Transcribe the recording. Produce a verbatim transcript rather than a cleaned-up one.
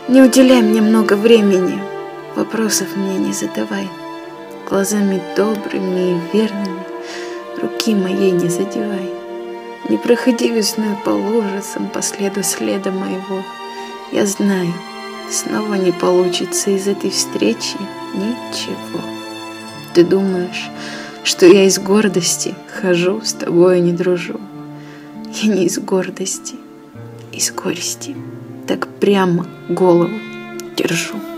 Не уделяй мне много времени, вопросов мне не задавай. Глазами добрыми и верными руки моей не задевай. Не проходи весной по лужицам по следу следа моего. Я знаю, снова не получится из этой встречи ничего. Ты думаешь, что я из гордости хожу, с тобой не дружу? Я не из гордости, из горести, так прямо голову держу.